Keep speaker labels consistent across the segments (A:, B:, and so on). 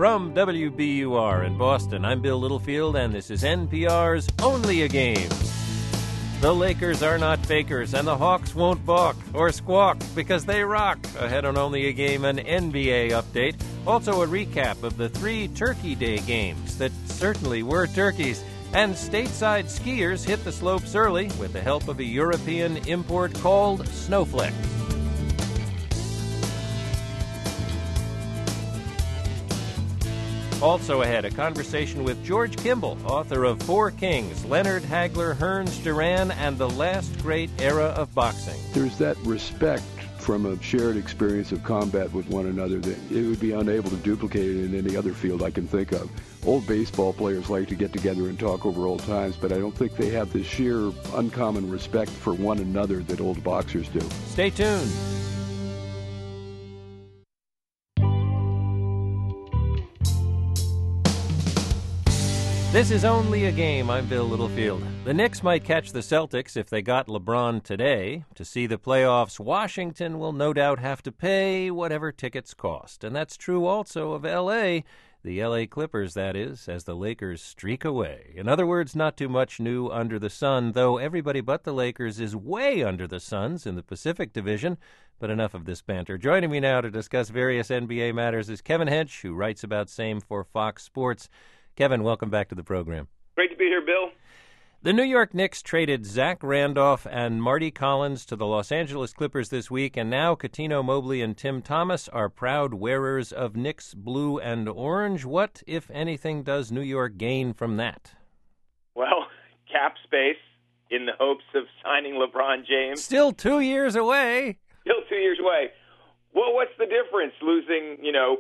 A: From WBUR in Boston, I'm Bill Littlefield, and this is NPR's Only a Game. The Lakers are not fakers, and the Hawks won't balk or squawk because they rock. Ahead on Only a Game, an NBA update. Also a recap of the 3 Turkey Day games that certainly were turkeys. And stateside skiers hit the slopes early with the help of a European import called Snowflex. Also ahead, a conversation with George Kimball, author of 4 Kings, Leonard Hagler, Hearns Duran, and the Last Great Era of Boxing.
B: There's that respect from a shared experience of combat with one another that it would be unable to duplicate it in any other field I can think of. Old baseball players like to get together and talk over old times, but I don't think they have the sheer uncommon respect for one another that old boxers do.
A: Stay tuned. This is Only a Game. I'm Bill Littlefield. The Knicks might catch the Celtics if they got LeBron today. To see the playoffs, Washington will no doubt have to pay whatever tickets cost. And that's true also of L.A., the L.A. Clippers, that is, as the Lakers streak away. In other words, not too much new under the sun, though everybody but the Lakers is way under the Suns in the Pacific Division. But enough of this banter. Joining me now to discuss various NBA matters is Kevin Hench, who writes about same for Fox Sports. Kevin, welcome back to the program.
C: Great to be here, Bill.
A: The New York Knicks traded Zach Randolph and Marty Collins to the Los Angeles Clippers this week, and now Cuttino Mobley and Tim Thomas are proud wearers of Knicks blue and orange. What, if anything, does New York gain from that?
C: Well, cap space in the hopes of signing LeBron James.
A: Still 2 years away.
C: Still 2 years away. Well, what's the difference losing,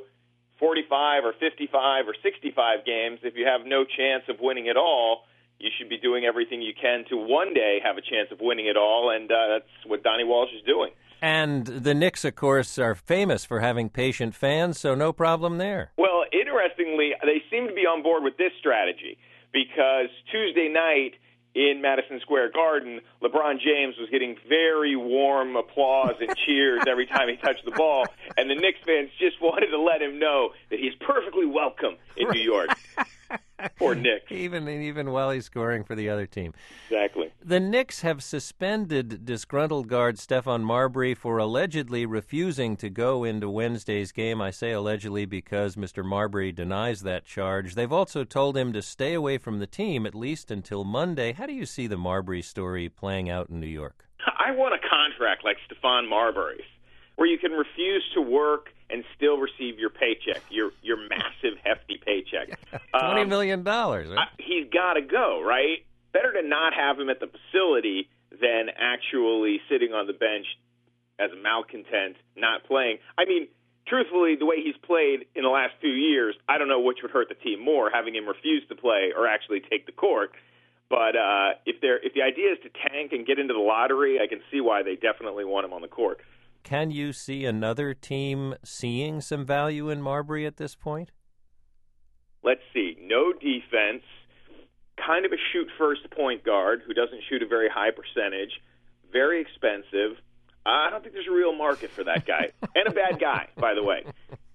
C: 45 or 55 or 65 games? If you have no chance of winning it all, you should be doing everything you can to one day have a chance of winning it all, and that's what Donnie Walsh is doing.
A: And the Knicks, of course, are famous for having patient fans, so no problem there.
C: Well, interestingly, they seem to be on board with this strategy because Tuesday night in Madison Square Garden, LeBron James was getting very warm applause and cheers every time he touched the ball, and the Knicks fans just wanted to let him know that he's perfectly welcome in New York. Poor Knicks.
A: Even while he's scoring for the other team.
C: Exactly.
A: The Knicks have suspended disgruntled guard Stephon Marbury for allegedly refusing to go into Wednesday's game. I say allegedly because Mr. Marbury denies that charge. They've also told him to stay away from the team at least until Monday. How do you see the Marbury story playing out in New York?
C: I want a contract like Stephon Marbury's, where you can refuse to work and still receive your paycheck, your massive, hefty paycheck.
A: $20 million, right?
C: He's got to go, right? Better to not have him at the facility than actually sitting on the bench as a malcontent, not playing. I mean, truthfully, the way he's played in the last few years, I don't know which would hurt the team more, having him refuse to play or actually take the court. But if the idea is to tank and get into the lottery, I can see why they definitely want him on the court.
A: Can you see another team seeing some value in Marbury at this point?
C: Let's see. No defense, kind of a shoot-first point guard who doesn't shoot a very high percentage, very expensive. I don't think there's a real market for that guy. And a bad guy, by the way.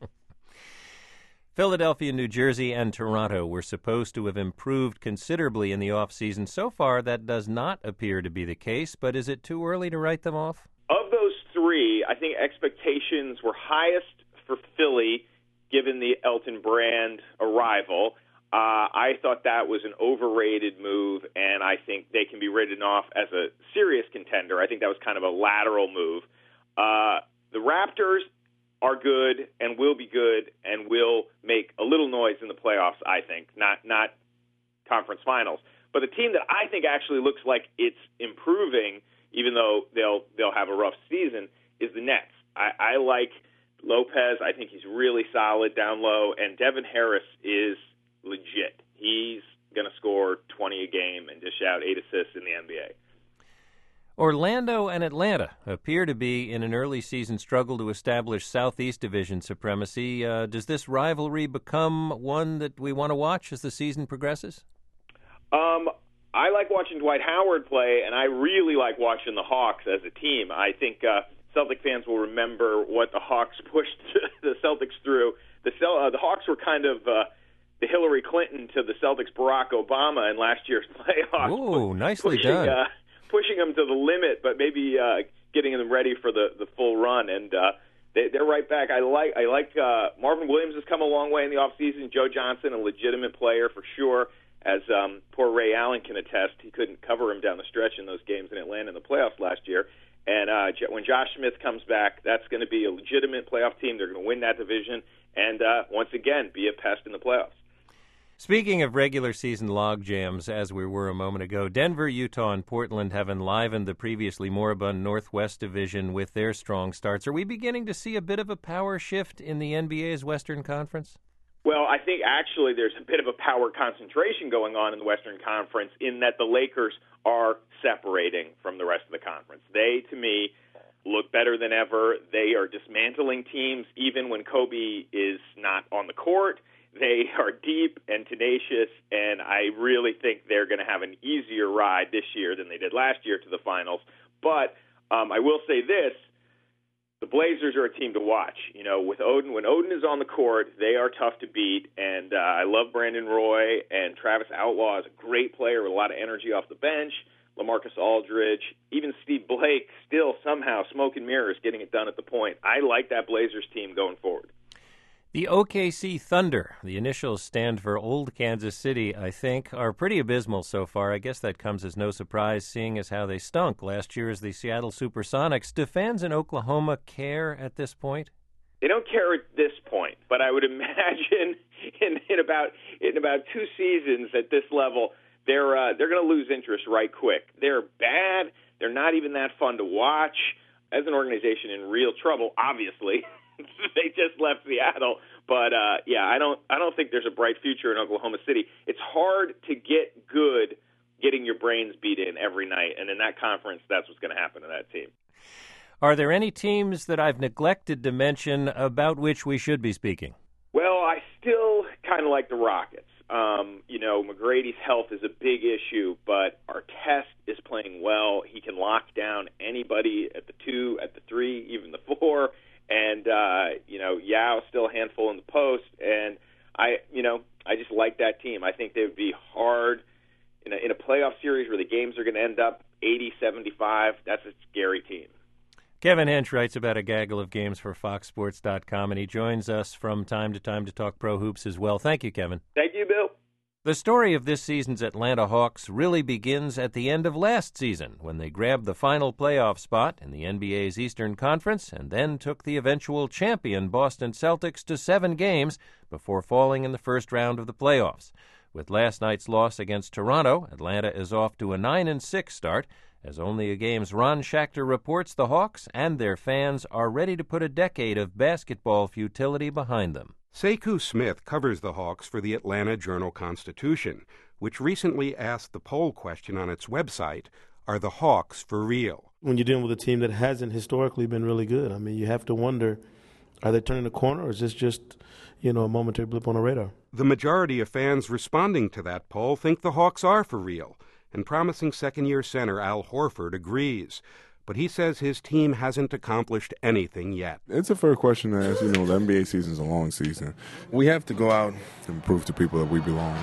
A: Philadelphia, New Jersey, and Toronto were supposed to have improved considerably in the offseason. So far, that does not appear to be the case, but is it too early to write them off?
C: Of those three, I think expectations were highest for Philly, given the Elton Brand arrival. I thought that was an overrated move, and I think they can be written off as a serious contender. I think that was kind of a lateral move. The Raptors are good and will be good and will make a little noise in the playoffs, I think, not conference finals. But the team that I think actually looks like it's improving, even though they'll have a rough season, is the Nets. I like Lopez. I think he's really solid down low, and Devin Harris is legit. He's going to score 20 a game and dish out 8 assists in the NBA.
A: Orlando and Atlanta appear to be in an early season struggle to establish Southeast Division supremacy. Does this rivalry become one that we want to watch as the season progresses? I
C: like watching Dwight Howard play, and I really like watching the Hawks as a team. I think Celtic fans will remember what the Hawks pushed the Celtics through. The Hawks were kind of the Hillary Clinton to the Celtics' Barack Obama in last year's playoffs.
A: Ooh, nicely done.
C: Pushing them to the limit, but maybe getting them ready for the full run. And they're right back. I like Marvin Williams has come a long way in the offseason. Joe Johnson, a legitimate player for sure. As poor Ray Allen can attest, he couldn't cover him down the stretch in those games in Atlanta in the playoffs last year. And when Josh Smith comes back, that's going to be a legitimate playoff team. They're going to win that division and, once again, be a pest in the playoffs.
A: Speaking of regular season log jams, as we were a moment ago, Denver, Utah, and Portland have enlivened the previously moribund Northwest Division with their strong starts. Are we beginning to see a bit of a power shift in the NBA's Western Conference?
C: Well, I think actually there's a bit of a power concentration going on in the Western Conference in that the Lakers are separating from the rest of the conference. They, to me, look better than ever. They are dismantling teams even when Kobe is not on the court. They are deep and tenacious, and I really think they're going to have an easier ride this year than they did last year to the finals. But I will say this. The Blazers are a team to watch. You know, with Odin, when Odin is on the court, they are tough to beat. And I love Brandon Roy, and Travis Outlaw is a great player with a lot of energy off the bench. LaMarcus Aldridge, even Steve Blake, still somehow smoke and mirrors getting it done at the point. I like that Blazers team going forward.
A: The OKC Thunder, the initials stand for Old Kansas City, I think, are pretty abysmal so far. I guess that comes as no surprise, seeing as how they stunk last year as the Seattle Supersonics. Do fans in Oklahoma care at this point?
C: They don't care at this point, but I would imagine in about 2 seasons at this level, they're going to lose interest right quick. They're bad. They're not even that fun to watch. As an organization in real trouble, obviously. They just left Seattle, but I don't think there's a bright future in Oklahoma City. It's hard to get good getting your brains beat in every night, and in that conference, that's what's going to happen to that team.
A: Are there any teams that I've neglected to mention about which we should be speaking?
C: Well, I still kind of like the Rockets. McGrady's health is a big issue, but Artest is playing well. He can lock down anybody at the 2, at the 3, even the 4. And, Yao still a handful in the post. And I just like that team. I think they would be hard in a playoff series where the games are going to end up 80-75. That's a scary team.
A: Kevin Hench writes about a gaggle of games for FoxSports.com, and he joins us from time to time to talk pro hoops as well. Thank you, Kevin.
C: Thank you, Bill.
A: The story of this season's Atlanta Hawks really begins at the end of last season when they grabbed the final playoff spot in the NBA's Eastern Conference and then took the eventual champion Boston Celtics to 7 games before falling in the first round of the playoffs. With last night's loss against Toronto, Atlanta is off to a 9-6 start. As Only a Game's Ron Schachter reports, the Hawks and their fans are ready to put a decade of basketball futility behind them.
D: Sekou Smith covers the Hawks for the Atlanta Journal-Constitution, which recently asked the poll question on its website, are the Hawks for real?
E: When you're dealing with a team that hasn't historically been really good, I mean, you have to wonder, are they turning the corner, or is this just, a momentary blip on the radar?
D: The majority of fans responding to that poll think the Hawks are for real, and promising second-year center Al Horford agrees. But he says his team hasn't accomplished anything yet.
F: It's a fair question to ask. The NBA season's a long season. We have to go out and prove to people that we belong.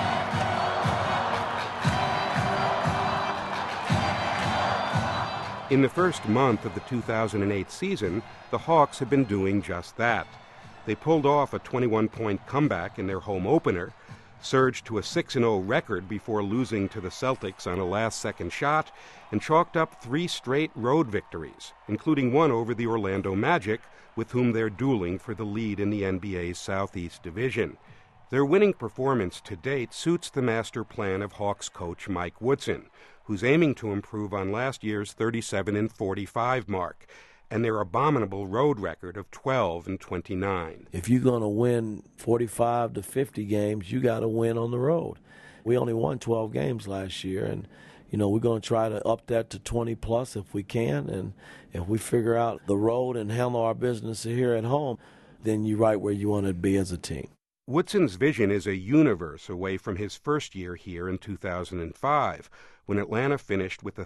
D: In the first month of the 2008 season, the Hawks have been doing just that. They pulled off a 21-point comeback in their home opener, surged to a 6-0 record before losing to the Celtics on a last-second shot, and chalked up 3 straight road victories, including one over the Orlando Magic, with whom they're dueling for the lead in the NBA's Southeast Division. Their winning performance to date suits the master plan of Hawks coach Mike Woodson, who's aiming to improve on last year's 37-45 mark, and their abominable road record of 12-29.
G: If you're going to win 45 to 50 games, you got to win on the road. We only won 12 games last year, and we're going to try to up that to 20 plus if we can. And if we figure out the road and handle our business here at home, then you're right where you want to be as a team.
D: Woodson's vision is a universe away from his first year here in 2005, when Atlanta finished with a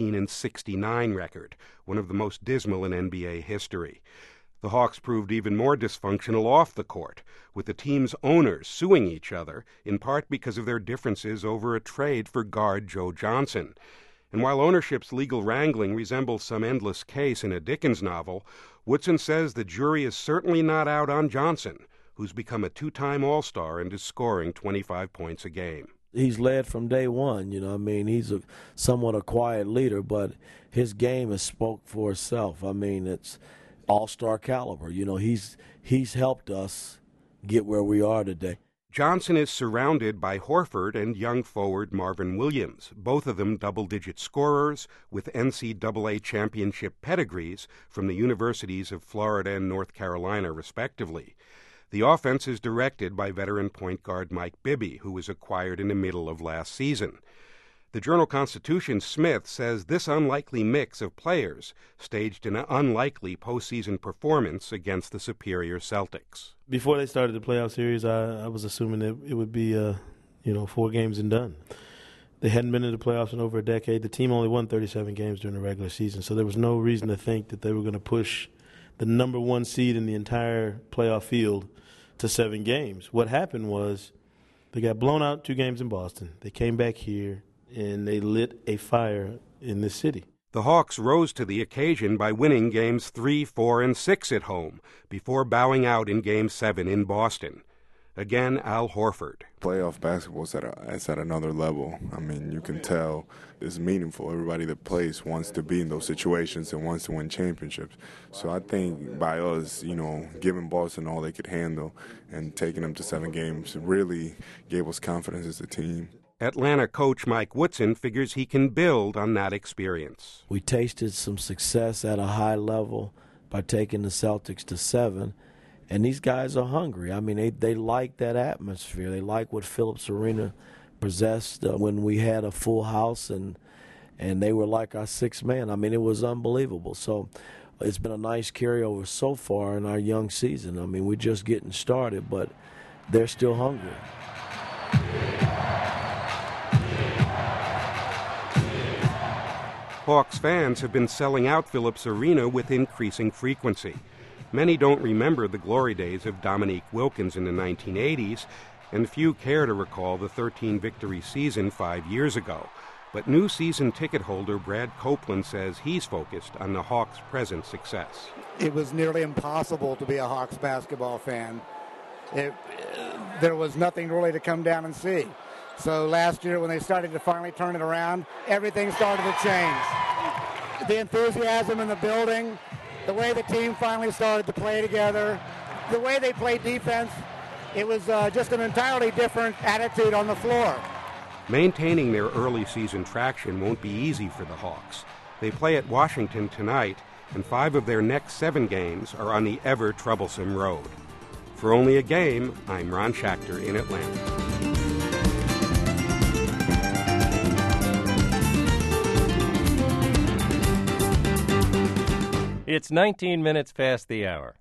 D: 13-69 record, one of the most dismal in NBA history. The Hawks proved even more dysfunctional off the court, with the team's owners suing each other, in part because of their differences over a trade for guard Joe Johnson. And while ownership's legal wrangling resembles some endless case in a Dickens novel, Woodson says the jury is certainly not out on Johnson, who's become a two-time All-Star and is scoring 25 points a game.
G: He's led from day one, he's somewhat a quiet leader, but his game has spoke for itself. It's All-Star caliber. He's helped us get where we are today.
D: Johnson is surrounded by Horford and young forward Marvin Williams, both of them double-digit scorers with NCAA championship pedigrees from the universities of Florida and North Carolina, respectively. The offense is directed by veteran point guard Mike Bibby, who was acquired in the middle of last season. The Journal-Constitution Smith says this unlikely mix of players staged an unlikely postseason performance against the superior Celtics.
E: Before they started the playoff series, I was assuming that it would be, 4 games and done. They hadn't been in the playoffs in over a decade. The team only won 37 games during the regular season, so there was no reason to think that they were going to push the number one seed in the entire playoff field to 7 games. What happened was they got blown out 2 games in Boston. They came back here, and they lit a fire in this city.
D: The Hawks rose to the occasion by winning games 3, 4, and 6 at home before bowing out in Game 7 in Boston. Again, Al Horford.
F: Playoff basketball is at another level. You can tell it's meaningful. Everybody that plays wants to be in those situations and wants to win championships. So I think by us, giving Boston all they could handle and taking them to 7 games really gave us confidence as a team.
D: Atlanta coach Mike Woodson figures he can build on that experience.
G: We tasted some success at a high level by taking the Celtics to 7, and these guys are hungry. They like that atmosphere. They like what Phillips Arena possessed when we had a full house, and they were like our 6th man. It was unbelievable. So it's been a nice carryover so far in our young season. We're just getting started, but they're still hungry.
D: Hawks fans have been selling out Phillips Arena with increasing frequency. Many don't remember the glory days of Dominique Wilkins in the 1980s, and few care to recall the 13-victory season 5 years ago. But new season ticket holder Brad Copeland says he's focused on the Hawks' present success.
H: It was nearly impossible to be a Hawks basketball fan. There was nothing really to come down and see. So last year when they started to finally turn it around, everything started to change. The enthusiasm in the building, the way the team finally started to play together, the way they played defense, it was just an entirely different attitude on the floor.
D: Maintaining their early season traction won't be easy for the Hawks. They play at Washington tonight, and 5 of their next 7 games are on the ever-troublesome road. For Only a Game, I'm Ron Schachter in Atlanta.
A: It's 19 minutes past the hour.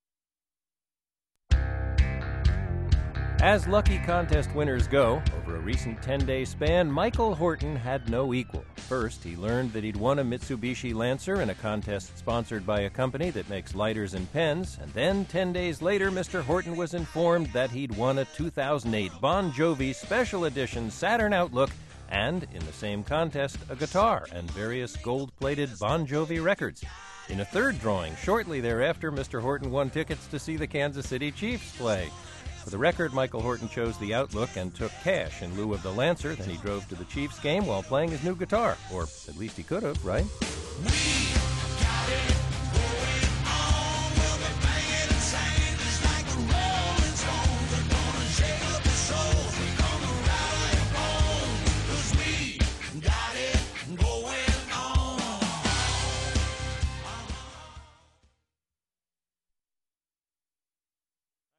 A: As lucky contest winners go, over a recent 10-day span, Michael Horton had no equal. First, he learned that he'd won a Mitsubishi Lancer in a contest sponsored by a company that makes lighters and pens, and then 10 days later, Mr. Horton was informed that he'd won a 2008 Bon Jovi Special Edition Saturn Outlook, and, in the same contest, a guitar and various gold-plated Bon Jovi records. In a third drawing, shortly thereafter, Mr. Horton won tickets to see the Kansas City Chiefs play. For the record, Michael Horton chose the Outlook and took cash in lieu of the Lancer. Then he drove to the Chiefs game while playing his new guitar. Or at least he could have, right?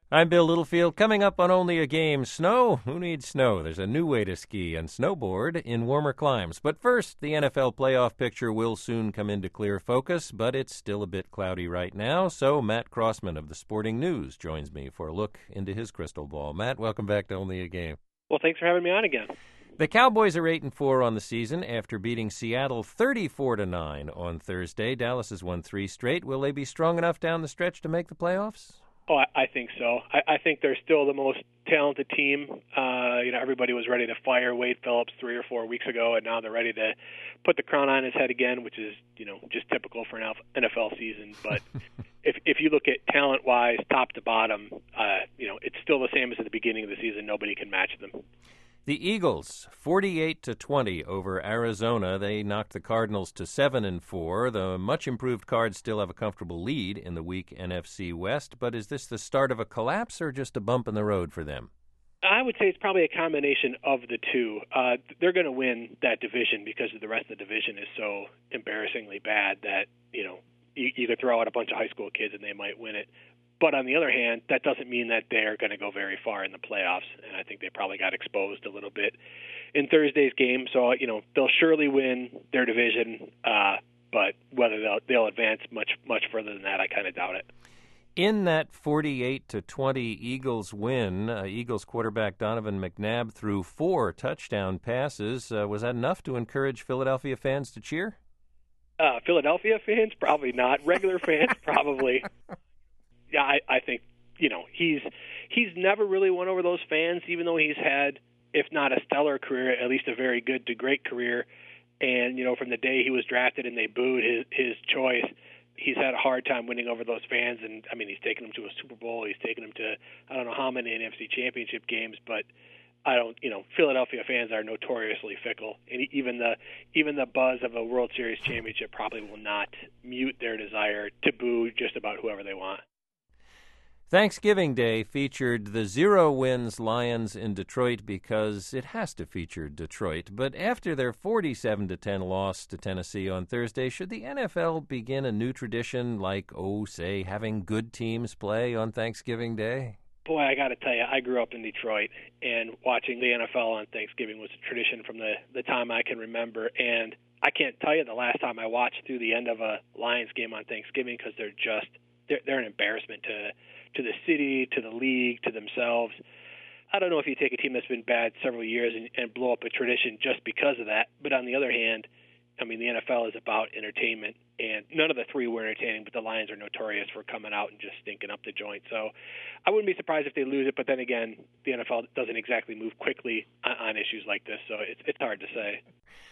A: I'm Bill Littlefield. Coming up on Only a Game, snow? Who needs snow? There's a new way to ski and snowboard in warmer climes. But first, the NFL playoff picture will soon come into clear focus, but it's still a bit cloudy right now. So Matt Crossman of the Sporting News joins me for a look into his crystal ball. Matt, welcome back to Only a Game.
I: Well, thanks for having me on again.
A: The Cowboys are 8-4 on the season after beating Seattle 34-9 on Thursday. Dallas has won 3 straight. Will they be strong enough down the stretch to make the playoffs?
I: Oh, I think so. I think they're still the most talented team. Everybody was ready to fire Wade Phillips 3 or 4 weeks ago, and now they're ready to put the crown on his head again, which is, just typical for an NFL season. But if you look at talent-wise, top to bottom, it's still the same as at the beginning of the season. Nobody can match them.
A: The Eagles, 48-20 over Arizona. They knocked the Cardinals to 7-4. The much-improved Cards still have a comfortable lead in the weak NFC West. But is this the start of a collapse or just a bump in the road for them?
I: I would say it's probably a combination of the two. They're going to win that division because the rest of the division is so embarrassingly bad that, you could throw out a bunch of high school kids and they might win it. But on the other hand, that doesn't mean that they're going to go very far in the playoffs, and I think they probably got exposed a little bit in Thursday's game. So, they'll surely win their division, but whether they'll advance much further than that, I kind of doubt it.
A: In that 48-20 Eagles win, Eagles quarterback Donovan McNabb threw 4 touchdown passes. Was that enough to encourage Philadelphia fans to cheer?
I: Philadelphia fans? Probably not. Regular fans? Probably. Yeah, I think, he's never really won over those fans, even though he's had, if not a stellar career, at least a very good to great career. And, from the day he was drafted and they booed his choice, he's had a hard time winning over those fans. And, he's taken them to a Super Bowl. He's taken them to, I don't know how many NFC championship games, but Philadelphia fans are notoriously fickle. And even the buzz of a World Series championship probably will not mute their desire to boo just about whoever they want.
A: Thanksgiving Day featured the 0-wins Lions in Detroit because it has to feature Detroit. But after their 47-10 loss to Tennessee on Thursday, should the NFL begin a new tradition like, say, having good teams play on Thanksgiving Day?
I: Boy, I got to tell you, I grew up in Detroit, and watching the NFL on Thanksgiving was a tradition from the time I can remember. And I can't tell you the last time I watched through the end of a Lions game on Thanksgiving because they're an embarrassment to the city, to the league, to themselves. I don't know if you take a team that's been bad several years and blow up a tradition just because of that. But on the other hand, the NFL is about entertainment, and none of the three were entertaining, but the Lions are notorious for coming out and just stinking up the joint. So I wouldn't be surprised if they lose it, but then again, the NFL doesn't exactly move quickly on issues like this, so it's hard to say.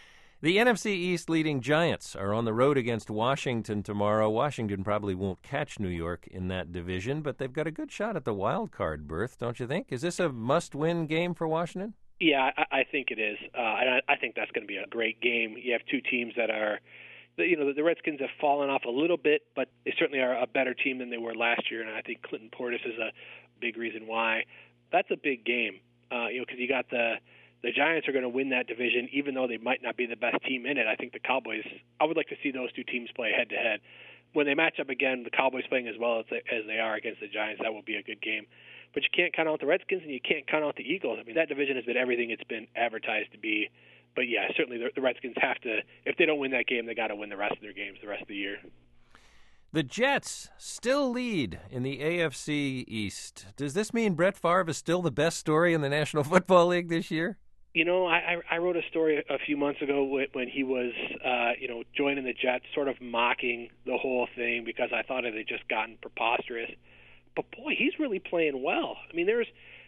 A: The NFC East leading Giants are on the road against Washington tomorrow. Washington probably won't catch New York in that division, but they've got a good shot at the wild card berth, don't you think? Is this a must-win game for Washington?
I: Yeah, I think it is. And I think that's going to be a great game. You have two teams that are, the Redskins have fallen off a little bit, but they certainly are a better team than they were last year, and I think Clinton Portis is a big reason why. That's a big game, because you got the Giants are going to win that division, even though they might not be the best team in it. I think the Cowboys, I would like to see those two teams play head-to-head. When they match up again, the Cowboys playing as well as they are against the Giants, that will be a good game. But you can't count out the Redskins, and you can't count out the Eagles. That division has been everything it's been advertised to be. But, yeah, certainly the Redskins have to, if they don't win that game, they got to win the rest of their games the rest of the year.
A: The Jets still lead in the AFC East. Does this mean Brett Favre is still the best story in the National Football League this year?
I: I wrote a story a few months ago when he was, joining the Jets, sort of mocking the whole thing because I thought it had just gotten preposterous. But, boy, he's really playing well. There's,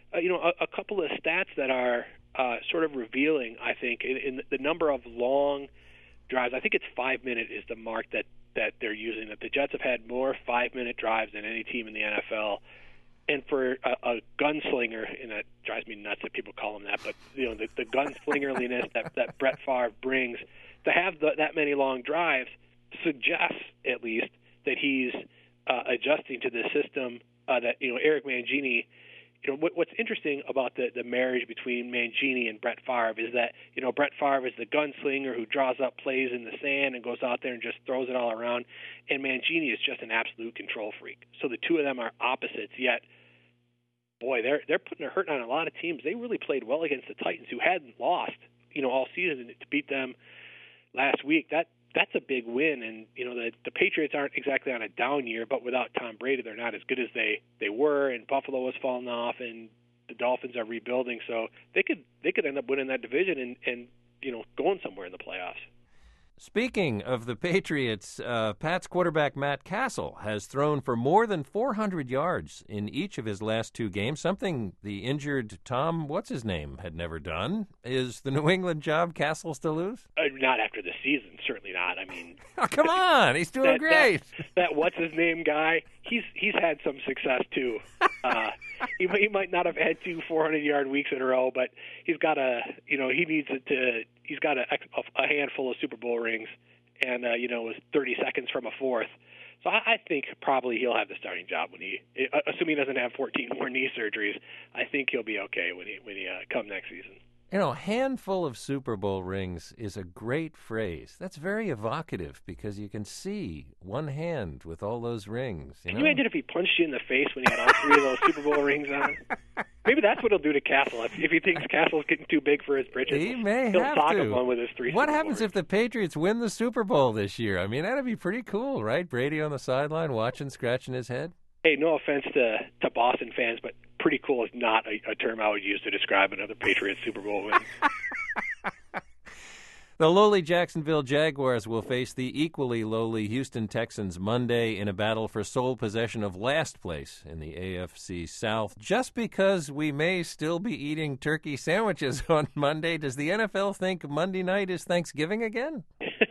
I: a couple of stats that are sort of revealing, I think, in the number of long drives. I think it's 5-minute is the mark that they're using, that the Jets have had more 5-minute drives than any team in the NFL. And for a gunslinger, and that drives me nuts that people call him that, but the gunslingerliness that Brett Favre brings, to have that many long drives suggests at least that he's adjusting to the system that Eric Mangini. What's interesting about the marriage between Mangini and Brett Favre is that Brett Favre is the gunslinger who draws up plays in the sand and goes out there and just throws it all around, and Mangini is just an absolute control freak. So the two of them are opposites, yet boy, they're putting a hurt on a lot of teams. They really played well against the Titans, who hadn't lost, all season. To beat them last week, that's a big win. And the Patriots aren't exactly on a down year, but without Tom Brady, they're not as good as they were. And Buffalo has fallen off, and the Dolphins are rebuilding, so they could end up winning that division and going somewhere in the playoffs.
A: Speaking of the Patriots, Pats quarterback Matt Castle has thrown for more than 400 yards in each of his last 2 games, something the injured Tom, what's-his-name, had never done. Is the New England job Castle's to lose?
I: Not after the season, certainly not. I mean,
A: oh, come on, he's doing great.
I: That what's-his-name guy, he's had some success, too. He might not have had 2 400-yard weeks in a row, but he's got he's got a handful of Super Bowl rings, and was 30 seconds from a fourth. So I think probably he'll have the starting job assuming he doesn't have 14 more knee surgeries. I think he'll be okay when he come next season.
A: Handful of Super Bowl rings is a great phrase. That's very evocative because you can see one hand with all those rings.
I: Can you imagine if he punched you in the face when he had all 3 of those Super Bowl rings on? Maybe that's what he'll do to Castle. If he thinks Castle's getting too big for his britches,
A: he'll
I: sock him one with his 3
A: What
I: Super
A: happens
I: Bowl
A: if the Patriots win the Super Bowl this year? I mean, that'd be pretty cool, right? Brady on the sideline watching, scratching his head.
I: Hey, no offense to Boston fans, but pretty cool is not a term I would use to describe another Patriots Super Bowl win.
A: The lowly Jacksonville Jaguars will face the equally lowly Houston Texans Monday in a battle for sole possession of last place in the AFC South. Just because we may still be eating turkey sandwiches on Monday, does the NFL think Monday night is Thanksgiving again?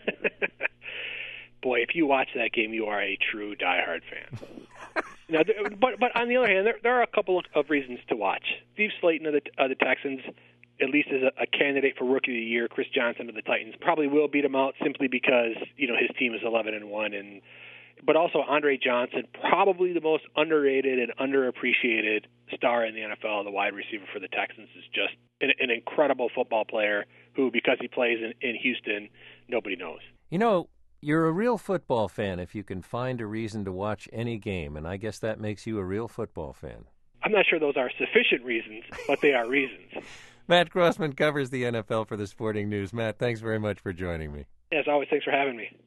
I: Boy, if you watch that game, you are a true diehard fan. Now, but on the other hand, there are a couple of reasons to watch. Steve Slayton of the Texans, at least as a candidate for Rookie of the Year. Chris Johnson of the Titans probably will beat him out simply because his team is 11-1, but also Andre Johnson, probably the most underrated and underappreciated star in the NFL, the wide receiver for the Texans, is just an incredible football player who, because he plays in Houston, nobody knows.
A: You're a real football fan if you can find a reason to watch any game, and I guess that makes you a real football fan.
I: I'm not sure those are sufficient reasons, but they are reasons.
A: Matt Grossman covers the NFL for the Sporting News. Matt, thanks very much for joining me.
I: As always, thanks for having me.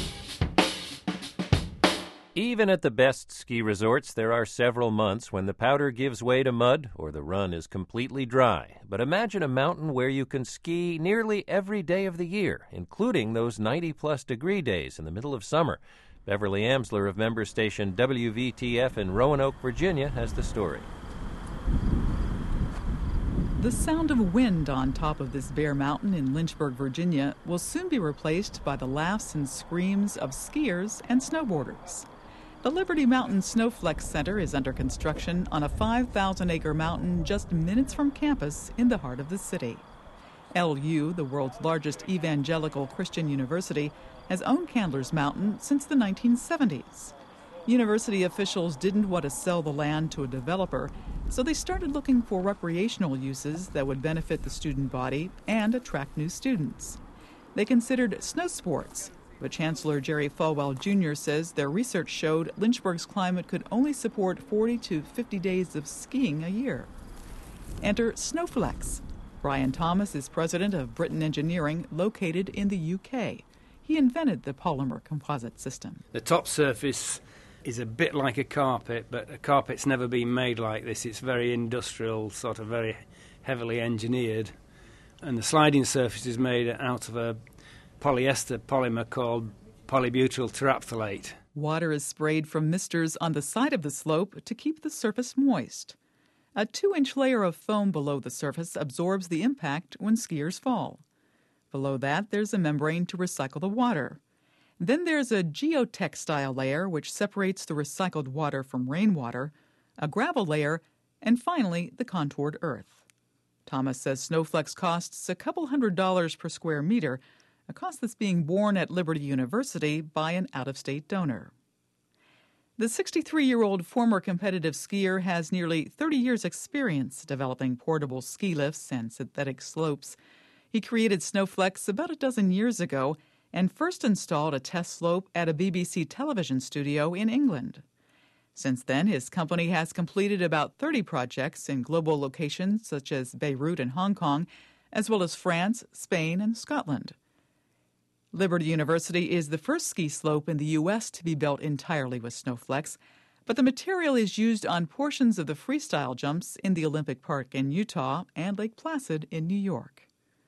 A: Even at the best ski resorts, there are several months when the powder gives way to mud or the run is completely dry. But imagine a mountain where you can ski nearly every day of the year, including those 90-plus degree days in the middle of summer. Beverly Amsler of member station WVTF in Roanoke, Virginia, has the story.
J: The sound of wind on top of this bare mountain in Lynchburg, Virginia, will soon be replaced by the laughs and screams of skiers and snowboarders. The Liberty Mountain Snowflex Center is under construction on a 5,000-acre mountain just minutes from campus in the heart of the city. LU, the world's largest evangelical Christian university, has owned Candler's Mountain since the 1970s. University officials didn't want to sell the land to a developer, so they started looking for recreational uses that would benefit the student body and attract new students. They considered snow sports, but Chancellor Jerry Falwell Jr. says their research showed Lynchburg's climate could only support 40 to 50 days of skiing a year. Enter Snowflex. Brian Thomas is president of Britain Engineering, located in the UK. He invented the polymer composite system.
K: The top surface is a bit like a carpet, but a carpet's never been made like this. It's very industrial, sort of very heavily engineered. And the sliding surface is made out of a polyester polymer called polybutyl terephthalate.
J: Water is sprayed from misters on the side of the slope to keep the surface moist. A 2-inch layer of foam below the surface absorbs the impact when skiers fall. Below that, there's a membrane to recycle the water. Then there's a geotextile layer, which separates the recycled water from rainwater, a gravel layer, and finally, the contoured earth. Thomas says Snowflex costs a couple $100 per square meter, a cost that's being borne at Liberty University by an out-of-state donor. The 63-year-old former competitive skier has nearly 30 years' experience developing portable ski lifts and synthetic slopes. He created Snowflex about a dozen years ago and first installed a test slope at a BBC television studio in England. Since then, his company has completed about 30 projects in global locations such as Beirut and Hong Kong, as well as France, Spain, and Scotland. Liberty University is the first ski slope in the U.S. to be built entirely with Snowflex, but the material is used on portions of the freestyle jumps in the Olympic Park in Utah and Lake Placid in New York.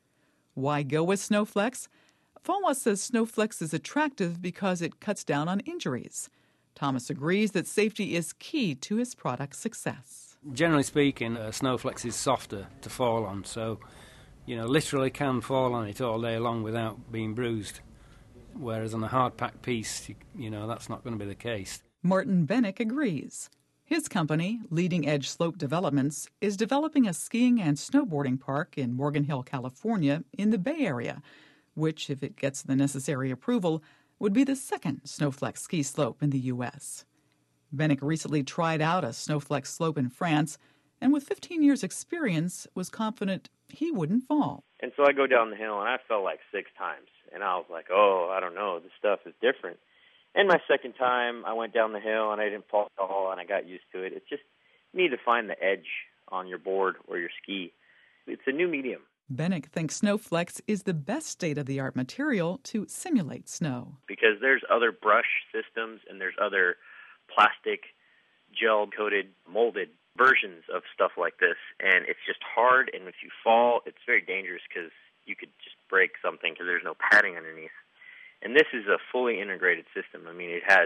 J: Why go with Snowflex? Falwa says Snowflex is attractive because it cuts down on injuries. Thomas agrees that safety is key to his product's success.
K: Generally speaking, Snowflex is softer to fall on, so literally can fall on it all day long without being bruised. Whereas on a hard-packed piece, that's not going to be the case.
J: Martin Bennick agrees. His company, Leading Edge Slope Developments, is developing a skiing and snowboarding park in Morgan Hill, California, in the Bay Area, which, if it gets the necessary approval, would be the second Snowflex ski slope in the U.S. Bennick recently tried out a Snowflex slope in France, and with 15 years' experience, was confident he wouldn't fall.
L: And so I go down the hill, and I fell like 6 times. And I was like, I don't know, this stuff is different. And my second time, I went down the hill, and I didn't fall at all, and I got used to it. It's just, you need to find the edge on your board or your ski. It's a new medium.
J: Bennick thinks Snowflex is the best state-of-the-art material to simulate snow.
L: Because there's other brush systems, and there's other plastic, gel-coated, molded versions of stuff like this, and it's just hard, and if you fall, it's very dangerous because you could just break something because there's no padding underneath. And this is a fully integrated system. I mean, it has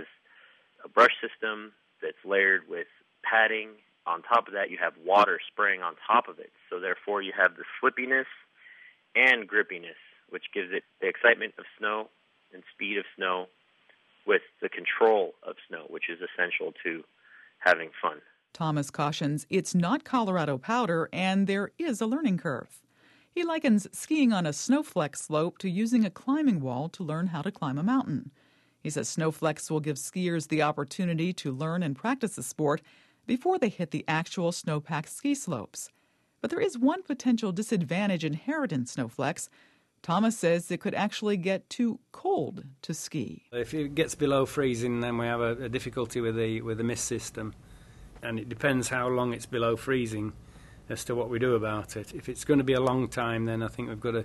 L: a brush system that's layered with padding. On top of that, you have water spraying on top of it, so therefore you have the slippiness and grippiness, which gives it the excitement of snow and speed of snow with the control of snow, which is essential to having fun.
J: Thomas cautions it's not Colorado powder, and there is a learning curve. He likens skiing on a Snowflex slope to using a climbing wall to learn how to climb a mountain. He says Snowflex will give skiers the opportunity to learn and practice the sport before they hit the actual snowpacked ski slopes. But there is one potential disadvantage inherent in Snowflex. Thomas says it could actually get too cold to ski.
K: If it gets below freezing, then we have a difficulty with the mist system. And it depends how long it's below freezing as to what we do about it. If it's going to be a long time, then I think we've got to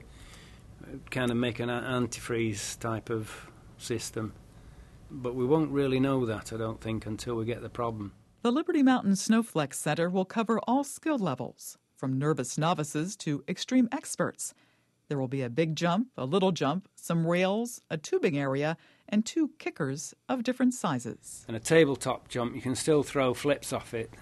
K: kind of make an antifreeze type of system. But we won't really know that, I don't think, until we get the problem.
J: The Liberty Mountain Snowflex Center will cover all skill levels, from nervous novices to extreme experts. There will be a big jump, a little jump, some rails, a tubing area, and 2 kickers of different sizes.
K: And a tabletop jump, you can still throw flips off it,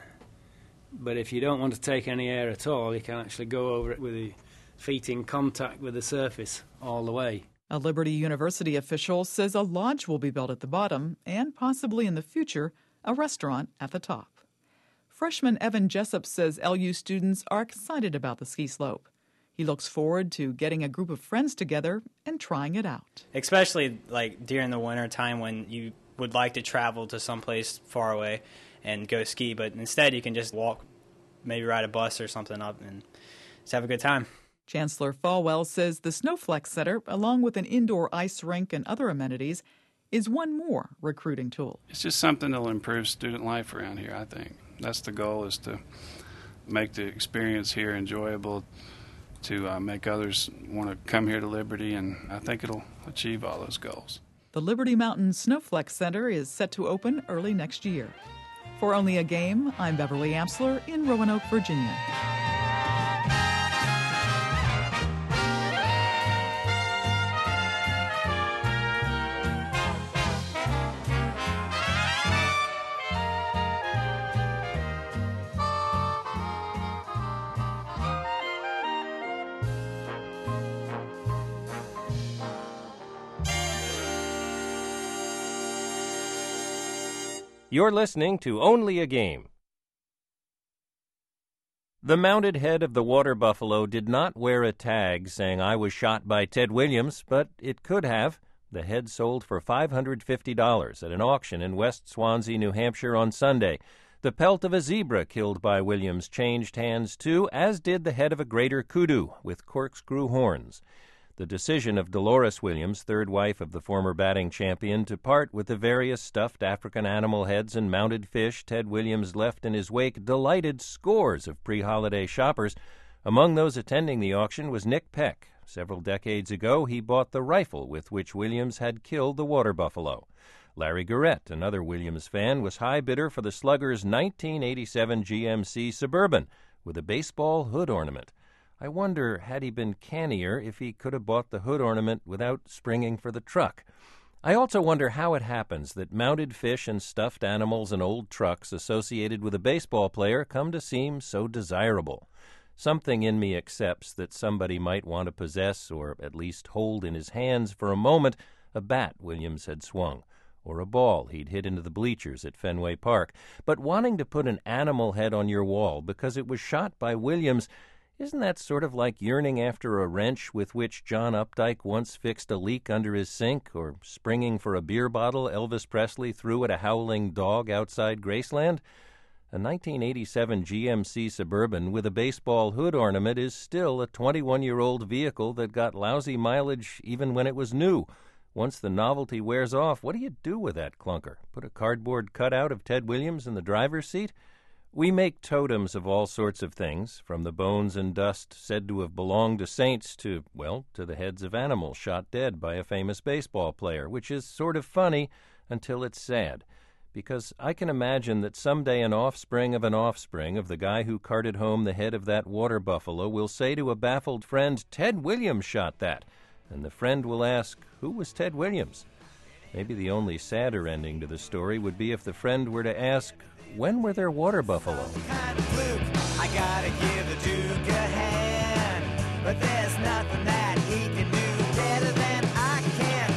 K: but if you don't want to take any air at all, you can actually go over it with the feet in contact with the surface all the way.
J: A Liberty University official says a lodge will be built at the bottom and possibly in the future a restaurant at the top. Freshman Evan Jessup says LU students are excited about the ski slope. He looks forward to getting a group of friends together and trying it out.
M: Especially like during the winter time when you would like to travel to someplace far away and go ski, but instead you can just walk, maybe ride a bus or something up and just have a good time.
J: Chancellor Falwell says the Snowflex Center, along with an indoor ice rink and other amenities, is one more recruiting tool.
N: It's just something that will improve student life around here, I think. That's the goal, is to make the experience here enjoyable, to make others want to come here to Liberty, and I think it'll achieve all those goals.
J: The Liberty Mountain Snowflex Center is set to open early next year. For Only a Game, I'm Beverly Amsler in Roanoke, Virginia.
A: You're listening to Only a Game. The mounted head of the water buffalo did not wear a tag saying I was shot by Ted Williams, but it could have. The head sold for $550 at an auction in West Swansea, New Hampshire on Sunday. The pelt of a zebra killed by Williams changed hands too, as did the head of a greater kudu with corkscrew horns. The decision of Dolores Williams, third wife of the former batting champion, to part with the various stuffed African animal heads and mounted fish Ted Williams left in his wake delighted scores of pre-holiday shoppers. Among those attending the auction was Nick Peck. Several decades ago, he bought the rifle with which Williams had killed the water buffalo. Larry Garrett, another Williams fan, was high bidder for the Sluggers' 1987 GMC Suburban with a baseball hood ornament. I wonder, had he been cannier, if he could have bought the hood ornament without springing for the truck. I also wonder how it happens that mounted fish and stuffed animals and old trucks associated with a baseball player come to seem so desirable. Something in me accepts that somebody might want to possess, or at least hold in his hands for a moment, a bat Williams had swung, or a ball he'd hit into the bleachers at Fenway Park. But wanting to put an animal head on your wall because it was shot by Williams, isn't that sort of like yearning after a wrench with which John Updike once fixed a leak under his sink, or springing for a beer bottle Elvis Presley threw at a howling dog outside Graceland? A 1987 GMC Suburban with a baseball hood ornament is still a 21-year-old vehicle that got lousy mileage even when it was new. Once the novelty wears off, what do you do with that clunker? Put a cardboard cutout of Ted Williams in the driver's seat? We make totems of all sorts of things, from the bones and dust said to have belonged to saints to, well, to the heads of animals shot dead by a famous baseball player, which is sort of funny until it's sad. Because I can imagine that someday an offspring of the guy who carted home the head of that water buffalo will say to a baffled friend, "Ted Williams shot that." And the friend will ask, "Who was Ted Williams?" Maybe the only sadder ending to the story would be if the friend were to ask, "When were there water buffalo?"
O: I gotta give the Duke a hand, but there's nothing that he can do better than I can.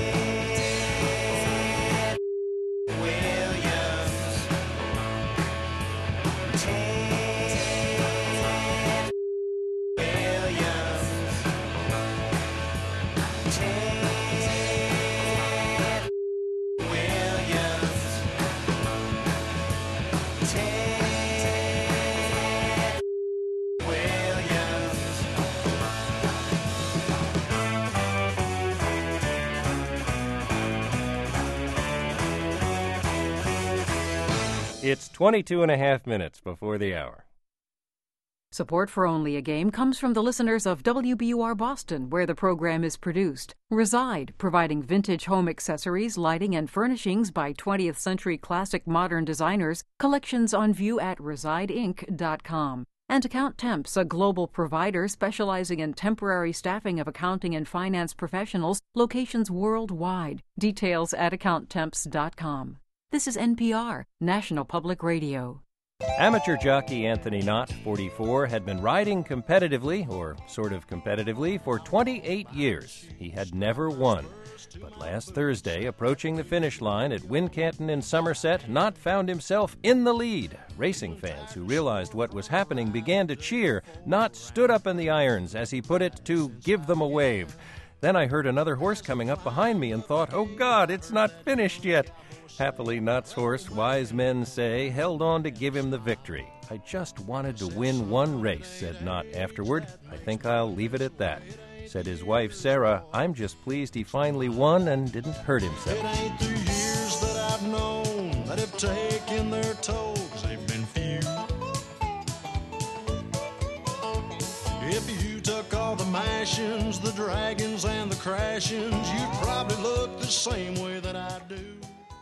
O: Ted Williams. Ted Williams. Ted Williams. Ted Williams.
A: It's 22 and a half minutes before the hour.
P: Support for Only a Game comes from the listeners of WBUR Boston, where the program is produced. Reside, providing vintage home accessories, lighting, and furnishings by 20th century classic modern designers. Collections on view at resideinc.com. And Account Temps, a global provider specializing in temporary staffing of accounting and finance professionals, locations worldwide. Details at accounttemps.com. This is NPR, National Public Radio.
A: Amateur jockey Anthony Knott, 44, had been riding competitively, or sort of competitively, for 28 years. He had never won. But last Thursday, approaching the finish line at Wincanton in Somerset, Knott found himself in the lead. Racing fans who realized what was happening began to cheer. Knott stood up in the irons, as he put it, to give them a wave. Then I heard another horse coming up behind me and thought, "Oh God, it's not finished yet." Happily, Knott's horse, wise men say, held on to give him the victory. "I just wanted to win one race," said Knott afterward. "I think I'll leave it at that." Said his wife, Sarah, "I'm just pleased he finally won and didn't hurt himself."
Q: It ain't the years that I've known that have taken their toll, 'cause they've been few. If you took all the mashings, the dragons, and the crashings, you'd probably look the same way that I do.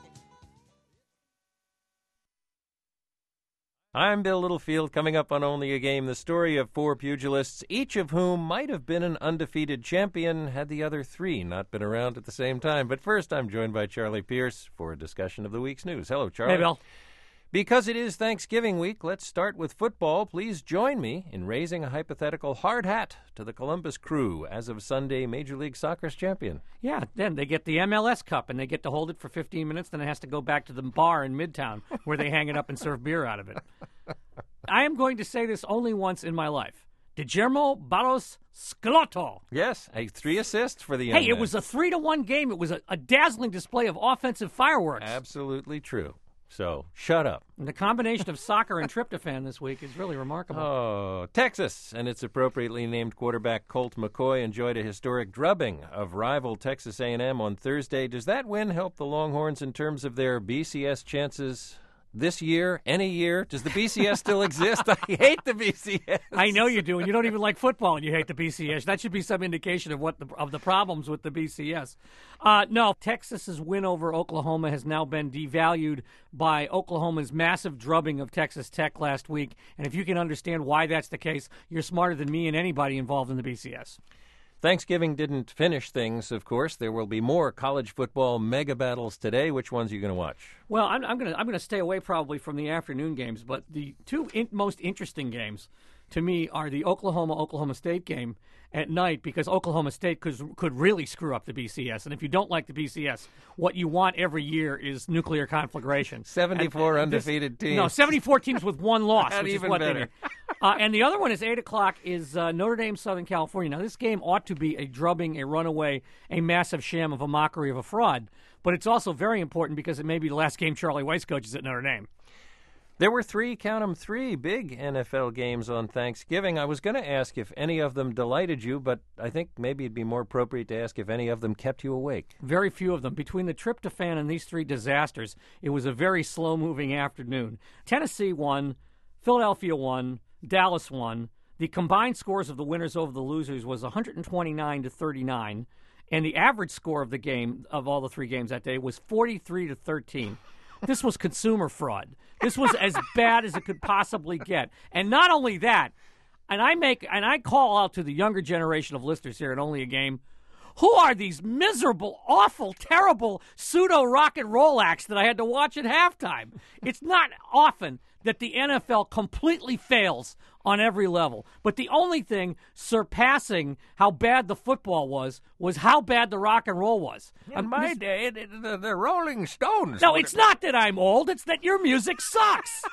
A: I'm Bill Littlefield. Coming up on Only a Game, the story of four pugilists, each of whom might have been an undefeated champion had the other three not been around at the same time. But first, I'm joined by Charlie Pierce for a discussion of the week's news. Hello, Charlie.
R: Hey, Bill.
A: Because it is Thanksgiving week, let's start with football. Please join me in raising a hypothetical hard hat to the Columbus Crew, as of Sunday Major League Soccer's champion.
R: Yeah, then they get the MLS Cup, and they get to hold it for 15 minutes, then it has to go back to the bar in Midtown, where they hang it up and serve beer out of it. I am going to say this only once in my life. Guillermo Barros Schelotto.
A: Yes, 3 assists for the young
R: Hey, it was a 3-1 game. It was a dazzling display of offensive fireworks.
A: Absolutely true. So shut up.
R: And the combination of soccer and tryptophan this week is really remarkable.
A: Oh, Texas and its appropriately named quarterback Colt McCoy enjoyed a historic drubbing of rival Texas A&M on Thursday. Does that win help the Longhorns in terms of their BCS chances this year, any year? Does the BCS still exist? I hate the BCS.
R: I know you do, and you don't even like football, and you hate the BCS. That should be some indication of the problems with the BCS. No, Texas's win over Oklahoma has now been devalued by Oklahoma's massive drubbing of Texas Tech last week. And if you can understand why that's the case, you're smarter than me and anybody involved in the BCS.
A: Thanksgiving didn't finish things, of course. There will be more college football mega battles today. Which ones are you going to watch?
R: Well, I'm going to stay away probably from the afternoon games, but the two most interesting games to me are the Oklahoma State game at night, because Oklahoma State could really screw up the BCS. And if you don't like the BCS, what you want every year is nuclear conflagration.
A: 74 undefeated teams.
R: No, 74 teams with one loss,
A: Not
R: which
A: even
R: is what
A: better.
R: they need. And the other one is 8 o'clock, is Notre Dame, Southern California. Now, this game ought to be a drubbing, a runaway, a massive sham of a mockery of a fraud. But it's also very important because it may be the last game Charlie Weiss coaches at Notre Dame.
A: There were three big NFL games on Thanksgiving. I was going to ask if any of them delighted you, but I think maybe it'd be more appropriate to ask if any of them kept you awake.
R: Very few of them. Between the tryptophan and these three disasters, it was a very slow-moving afternoon. Tennessee won, Philadelphia won, Dallas won. The combined scores of the winners over the losers was 129-39, and the average score of the game, of all the three games that day, was 43-13. This was consumer fraud. This was as bad as it could possibly get. And not only that, and I call out to the younger generation of listeners here at Only a Game, who are these miserable, awful, terrible pseudo rock and roll acts that I had to watch at halftime? It's not often that the NFL completely fails on every level. But the only thing surpassing how bad the football was how bad the rock and roll was.
A: In my day, the Rolling Stones.
R: No, it's not that I'm old. It's that your music sucks.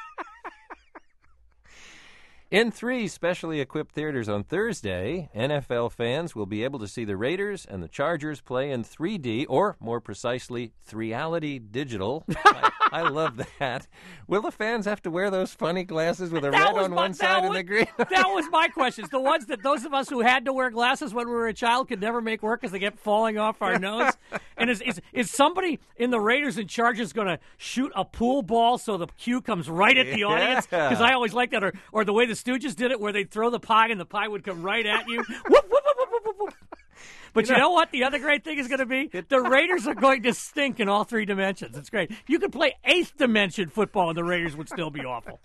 A: In 3 specially equipped theaters on Thursday, NFL fans will be able to see the Raiders and the Chargers play in 3D, or more precisely, 3reality digital. I love that. Will the fans have to wear those funny glasses with a red on one side and the green?
R: That was my question. The ones that those of us who had to wear glasses when we were a child could never make work because they kept falling off our nose. And is somebody in the Raiders and Chargers going to shoot a pool ball so the cue comes right at the audience? Because I always liked that. Or the way the Stooges did it, where they'd throw the pie and the pie would come right at you. Whoop, whoop, whoop, whoop, whoop, whoop. But you know what? The other great thing is going to be the Raiders are going to stink in all 3 dimensions. It's great. If you could play 8th dimension football, and the Raiders would still be awful.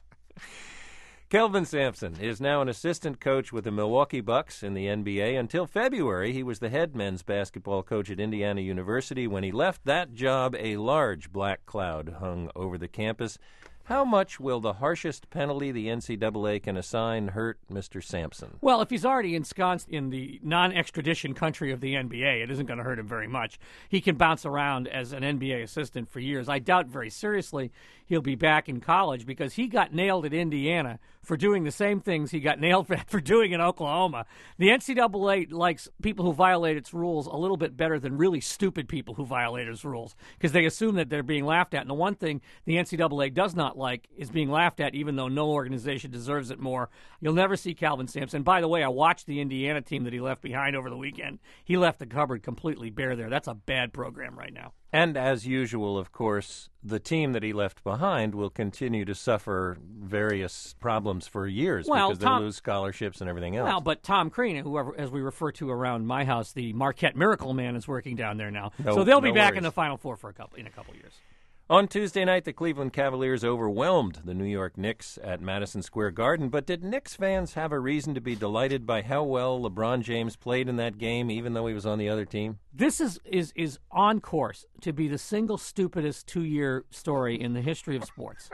A: Kelvin Sampson is now an assistant coach with the Milwaukee Bucks in the NBA. Until February, he was the head men's basketball coach at Indiana University. When he left that job, a large black cloud hung over the campus. How much will the harshest penalty the NCAA can assign hurt Mr. Sampson?
R: Well, if he's already ensconced in the non-extradition country of the NBA, it isn't going to hurt him very much. He can bounce around as an NBA assistant for years. I doubt very seriously he'll be back in college because he got nailed at Indiana for doing the same things he got nailed for doing in Oklahoma. The NCAA likes people who violate its rules a little bit better than really stupid people who violate its rules because they assume that they're being laughed at. And the one thing the NCAA does not like is being laughed at, even though no organization deserves it more. You'll never see Kelvin Sampson. By the way, I watched the Indiana team that he left behind over the weekend. He left the cupboard completely bare there. That's a bad program right now.
A: And as usual, of course, the team that he left behind will continue to suffer various problems for years because they'll lose scholarships and everything else.
R: Well, but Tom Crean, whoever, as we refer to around my house, the Marquette Miracle Man, is working down there now. So they'll be back in the Final Four in a couple years.
A: On Tuesday night, the Cleveland Cavaliers overwhelmed the New York Knicks at Madison Square Garden. But did Knicks fans have a reason to be delighted by how well LeBron James played in that game, even though he was on the other team?
R: This is on course to be the single stupidest 2-year story in the history of sports.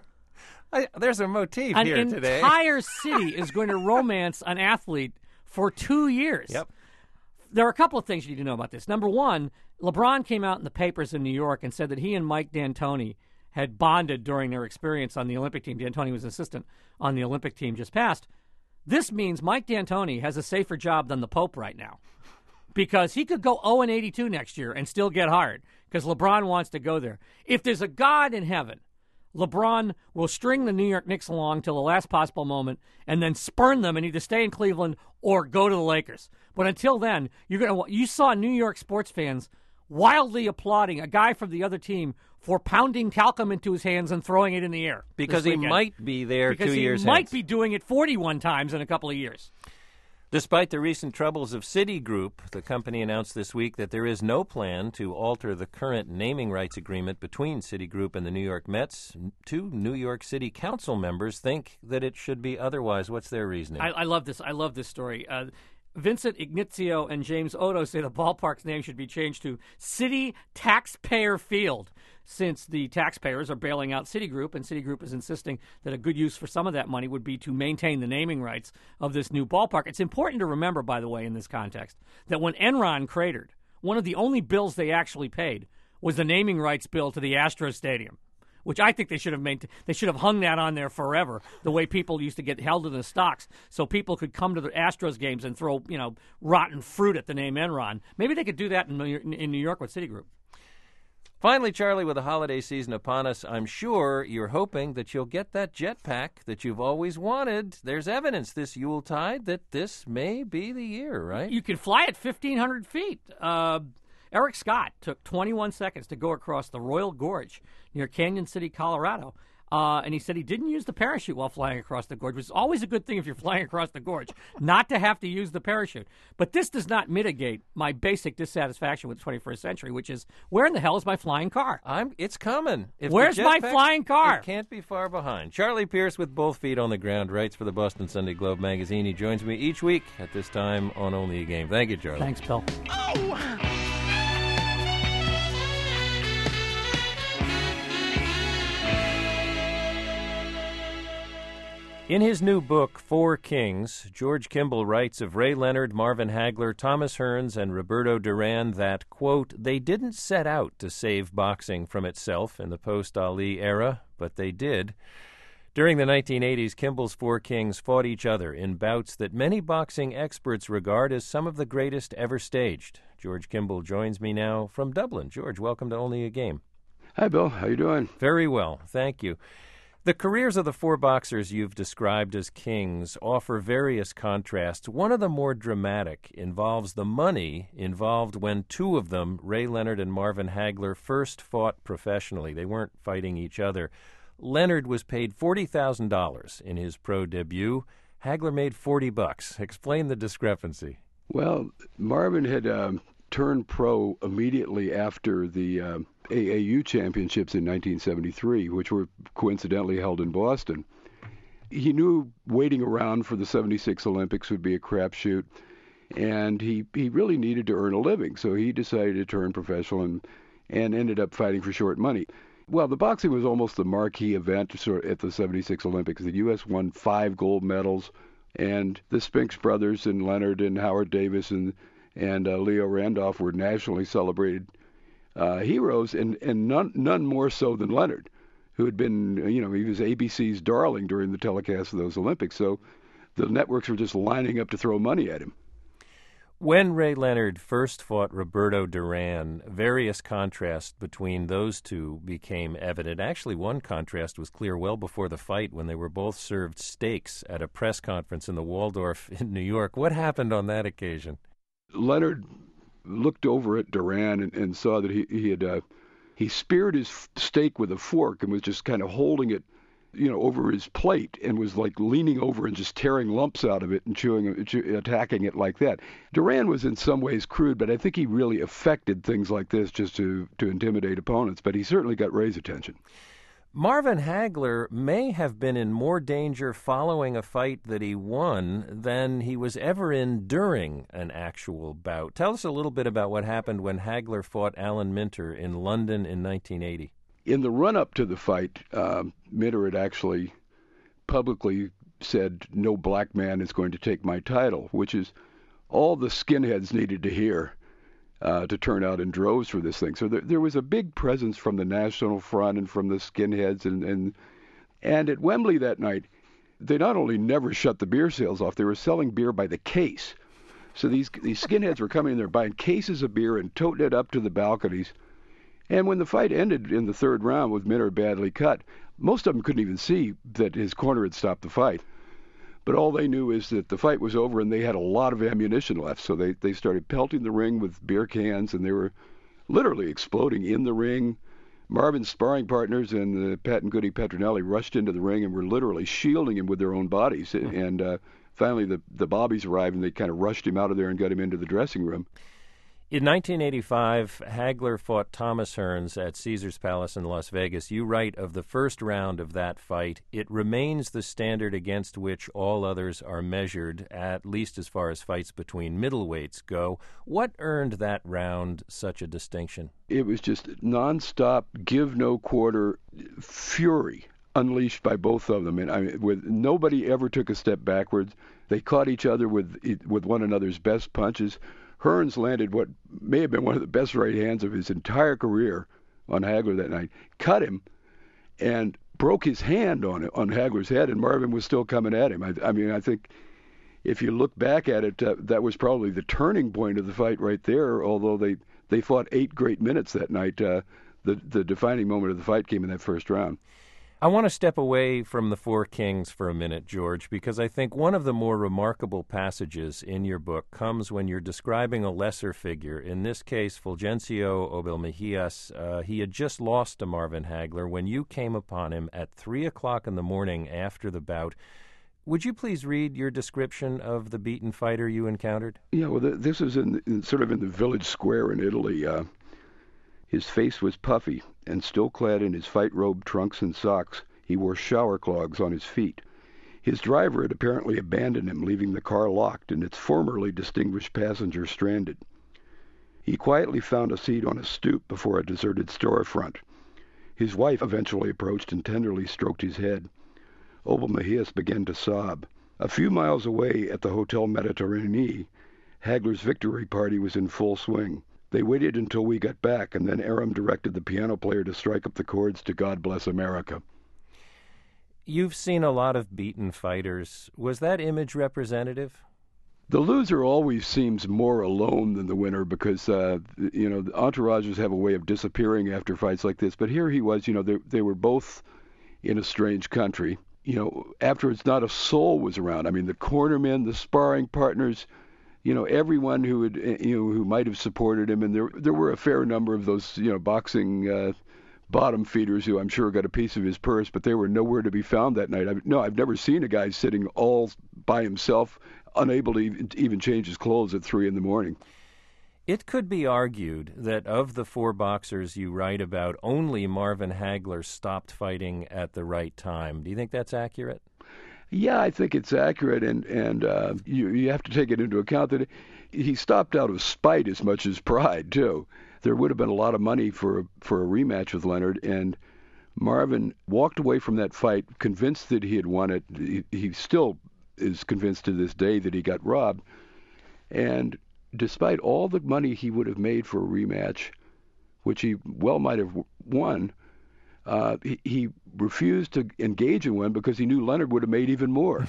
A: There's a motif here today.
R: An entire city is going to romance an athlete for 2 years.
A: Yep.
R: There are a couple of things you need to know about this. Number one, LeBron came out in the papers in New York and said that he and Mike D'Antoni had bonded during their experience on the Olympic team. D'Antoni was an assistant on the Olympic team just passed. This means Mike D'Antoni has a safer job than the Pope right now because he could go 0-82 next year and still get hired because LeBron wants to go there. If there's a God in heaven, LeBron will string the New York Knicks along till the last possible moment and then spurn them and either stay in Cleveland or go to the Lakers. But until then, you saw New York sports fans wildly applauding a guy from the other team for pounding talcum into his hands and throwing it in the air.
A: Because he might be there 2 years
R: Because he might be doing it 41 times in a couple of years.
A: Despite the recent troubles of Citigroup, the company announced this week that there is no plan to alter the current naming rights agreement between Citigroup and the New York Mets. 2 New York City Council members think that it should be otherwise. What's their reasoning?
R: I love this. I love this story. Vincent Ignizio and James Odo say the ballpark's name should be changed to City Taxpayer Field, since the taxpayers are bailing out Citigroup, and Citigroup is insisting that a good use for some of that money would be to maintain the naming rights of this new ballpark. It's important to remember, by the way, in this context, that when Enron cratered, one of the only bills they actually paid was the naming rights bill to the Astros Stadium, which I think they should have hung that on there forever, the way people used to get held in the stocks, so people could come to the Astros games and throw, rotten fruit at the name Enron. Maybe they could do that in New York with Citigroup.
A: Finally, Charlie, with the holiday season upon us, I'm sure you're hoping that you'll get that jetpack that you've always wanted. There's evidence this Yuletide that this may be the year, right?
R: You can fly at 1,500 feet. Eric Scott took 21 seconds to go across the Royal Gorge near Canyon City, Colorado. And he said he didn't use the parachute while flying across the gorge, which is always a good thing if you're flying across the gorge, not to have to use the parachute. But this does not mitigate my basic dissatisfaction with the 21st century, which is, where in the hell is my flying car?
A: It's coming.
R: Where's my flying car?
A: It can't be far behind. Charlie Pierce, with both feet on the ground, writes for the Boston Sunday Globe magazine. He joins me each week at this time on Only a Game. Thank you, Charlie.
R: Thanks, Bill.
A: In his new book, Four Kings, George Kimball writes of Ray Leonard, Marvin Hagler, Thomas Hearns, and Roberto Duran that, quote, they didn't set out to save boxing from itself in the post-Ali era, but they did. During the 1980s, Kimball's Four Kings fought each other in bouts that many boxing experts regard as some of the greatest ever staged. George Kimball joins me now from Dublin. George, welcome to Only a Game.
B: Hi, Bill. How you doing?
A: Very well, thank you. The careers of the four boxers you've described as kings offer various contrasts. One of the more dramatic involves the money involved when 2 of them, Ray Leonard and Marvin Hagler, first fought professionally. They weren't fighting each other. Leonard was paid $40,000 in his pro debut. Hagler made $40. Explain the discrepancy.
B: Well, Marvin had turned pro immediately after the AAU championships in 1973, which were coincidentally held in Boston. He knew waiting around for the 76 Olympics would be a crapshoot, and he really needed to earn a living, so he decided to turn professional and ended up fighting for short money. Well, the boxing was almost the marquee event at the 76 Olympics. The U.S. won 5 gold medals, and the Spinks brothers and Leonard and Howard Davis and Leo Randolph were nationally celebrated heroes, and none more so than Leonard, who had been, he was ABC's darling during the telecast of those Olympics. So the networks were just lining up to throw money at him.
A: When Ray Leonard first fought Roberto Duran, various contrasts between those two became evident. Actually, one contrast was clear well before the fight when they were both served steaks at a press conference in the Waldorf in New York. What happened on that occasion?
B: Leonard looked over at Duran and saw that he speared his steak with a fork and was just kind of holding it, over his plate, and was like leaning over and just tearing lumps out of it and attacking it like that. Duran was in some ways crude, but I think he really affected things like this just to intimidate opponents. But he certainly got Ray's attention.
A: Marvin Hagler may have been in more danger following a fight that he won than he was ever in during an actual bout. Tell us a little bit about what happened when Hagler fought Alan Minter in London in 1980.
B: In the run-up to the fight, Minter had actually publicly said, "No black man is going to take my title," which is all the skinheads needed to hear to turn out in droves for this thing. So there was a big presence from the National Front and from the skinheads. And at Wembley that night, they not only never shut the beer sales off, they were selling beer by the case. So these skinheads were coming in there buying cases of beer and toting it up to the balconies. And when the fight ended in the third round with Minter badly cut, Most of them couldn't even see that his corner had stopped the fight. But all they knew is that the fight was over and they had a lot of ammunition left. So they started pelting the ring with beer cans, and they were literally exploding in the ring. Marvin's sparring partners and Pat and Goody Petronelli rushed into the ring and were literally shielding him with their own bodies. And finally the Bobbies arrived, and they kind of rushed him out of there and got him into the dressing room.
A: In 1985, Hagler fought Thomas Hearns at Caesars Palace in Las Vegas. You write of the first round of that fight, it remains the standard against which all others are measured, at least as far as fights between middleweights go. What earned that round such a distinction?
B: It was just nonstop, give no quarter fury unleashed by both of them. And nobody ever took a step backwards. They caught each other with one another's best punches. Hearns landed what may have been one of the best right hands of his entire career on Hagler that night, cut him, and broke his hand on Hagler's head, and Marvin was still coming at him. I think if you look back at it, that was probably the turning point of the fight right there, although they fought 8 great minutes that night. The defining moment of the fight came in that first round.
A: I want to step away from the Four Kings for a minute, George, because I think one of the more remarkable passages in your book comes when you're describing a lesser figure, in this case Fulgencio Obel Mejias. He had just lost to Marvin Hagler when you came upon him at 3 o'clock in the morning after the bout. Would you please read your description of the beaten fighter you encountered?
B: Yeah, well, this was sort of in the village square in Italy. His face was puffy, and still clad in his fight robe, trunks, and socks, he wore shower clogs on his feet. His driver had apparently abandoned him, leaving the car locked and its formerly distinguished passenger stranded. He quietly found a seat on a stoop before a deserted storefront. His wife eventually approached and tenderly stroked his head. Obel Mejias began to sob. A few miles away at the Hotel Mediterranee, Hagler's victory party was in full swing. They waited until we got back, and then Aram directed the piano player to strike up the chords to God Bless America.
A: You've seen a lot of beaten fighters. Was that image representative?
B: The loser always seems more alone than the winner because, the entourages have a way of disappearing after fights like this. But here he was, they were both in a strange country. Afterwards, not a soul was around. I mean, the cornermen, the sparring partners, everyone who might have supported him, and there were a fair number of those, boxing bottom feeders who I'm sure got a piece of his purse, but they were nowhere to be found that night. I've never seen a guy sitting all by himself, unable to even change his clothes at 3 a.m.
A: It could be argued that of the 4 boxers you write about, only Marvin Hagler stopped fighting at the right time. Do you think that's accurate?
B: Yeah, I think it's accurate, and you have to take it into account that he stopped out of spite as much as pride, too. There would have been a lot of money for a rematch with Leonard, and Marvin walked away from that fight convinced that he had won it. He still is convinced to this day that he got robbed, and despite all the money he would have made for a rematch, which he well might have won, he refused to engage in one because he knew Leonard would have made even more.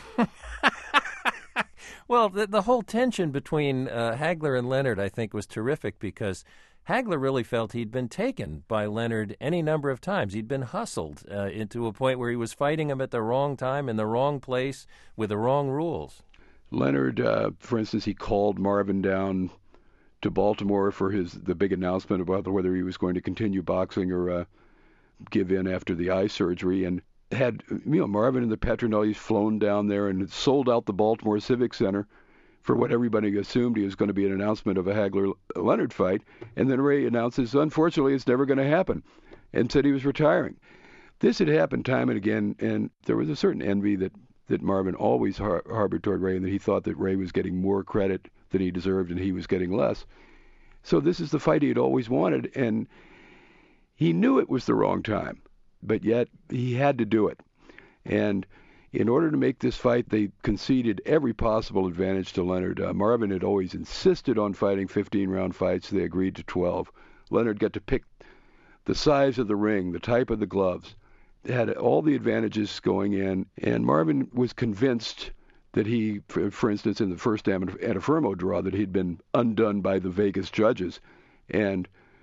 A: Well, the whole tension between Hagler and Leonard, I think, was terrific because Hagler really felt he'd been taken by Leonard any number of times. He'd been hustled into a point where he was fighting him at the wrong time, in the wrong place, with the wrong rules.
B: Leonard, for instance, he called Marvin down to Baltimore for the big announcement about whether he was going to continue boxing or give in after the eye surgery, and had Marvin and the Petronellis flown down there and sold out the Baltimore Civic Center for what everybody assumed he was going to be an announcement of a Hagler-Leonard fight, and then Ray announces, unfortunately, it's never going to happen, and said he was retiring. This had happened time and again, and there was a certain envy that Marvin always harbored toward Ray, and that he thought that Ray was getting more credit than he deserved and he was getting less. So this is the fight he had always wanted, and he knew it was the wrong time, but yet he had to do it. And in order to make this fight, they conceded every possible advantage to Leonard. Marvin had always insisted on fighting 15-round fights. They agreed to 12. Leonard got to pick the size of the ring, the type of the gloves. They had all the advantages going in, and Marvin was convinced that he, for instance, in the first Antifermo draw, that he'd been undone by the Vegas judges. And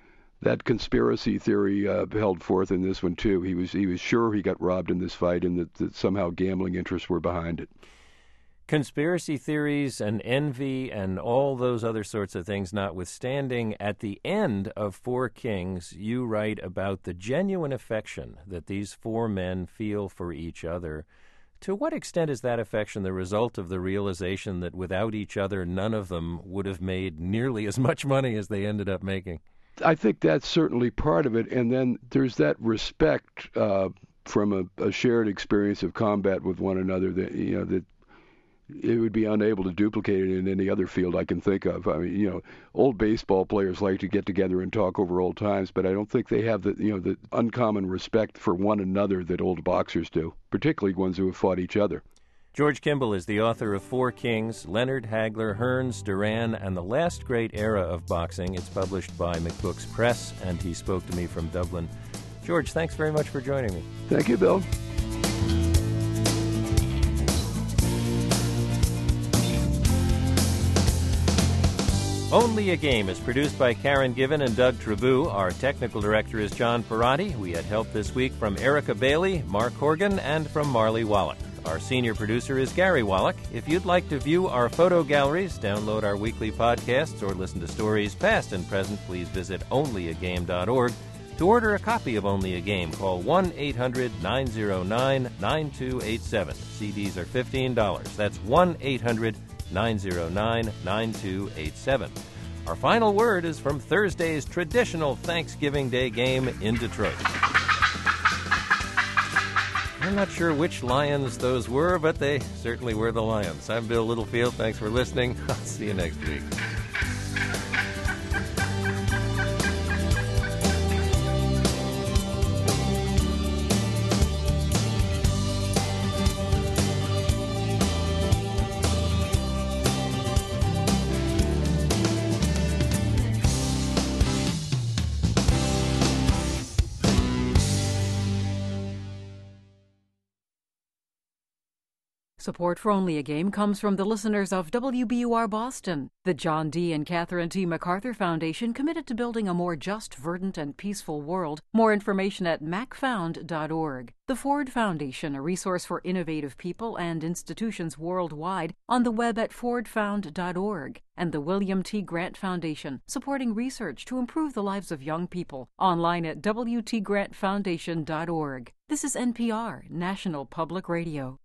B: That conspiracy theory held forth in this one too. He was sure he got robbed in this fight, and that somehow gambling interests were behind it.
A: Conspiracy theories and envy and all those other sorts of things notwithstanding, at the end of Four Kings, you write about the genuine affection that these four men feel for each other. To what extent is that affection the result of the realization that without each other, none of them would have made nearly as much money as they ended up making?
B: I think that's certainly part of it. And then there's that respect from a shared experience of combat with one another that, that it would be unable to duplicate it in any other field I can think of. I mean, old baseball players like to get together and talk over old times, but I don't think they have the uncommon respect for one another that old boxers do, particularly ones who have fought each other.
A: George Kimball is the author of Four Kings, Leonard, Hagler, Hearns, Duran, and the Last Great Era of Boxing. It's published by McBooks Press, and he spoke to me from Dublin. George, thanks very much for joining me.
B: Thank you, Bill.
A: Only a Game is produced by Karen Given and Doug Trabou. Our technical director is John Perotti. We had help this week from Erica Bailey, Mark Horgan, and from Marley Wallach. Our senior producer is Gary Wallach. If you'd like to view our photo galleries, download our weekly podcasts, or listen to stories past and present, please visit onlyagame.org. To order a copy of Only a Game, call 1-800-909-9287. CDs are $15. That's 1-800-909-9287. Our final word is from Thursday's traditional Thanksgiving Day game in Detroit. I'm not sure which Lions those were, but they certainly were the Lions. I'm Bill Littlefield. Thanks for listening. I'll see you next week.
P: Support for Only a Game comes from the listeners of WBUR Boston, the John D. and Catherine T. MacArthur Foundation, committed to building a more just, verdant, and peaceful world. More information at macfound.org. The Ford Foundation, a resource for innovative people and institutions worldwide, on the web at fordfound.org. And the William T. Grant Foundation, supporting research to improve the lives of young people, online at wtgrantfoundation.org. This is NPR, National Public Radio.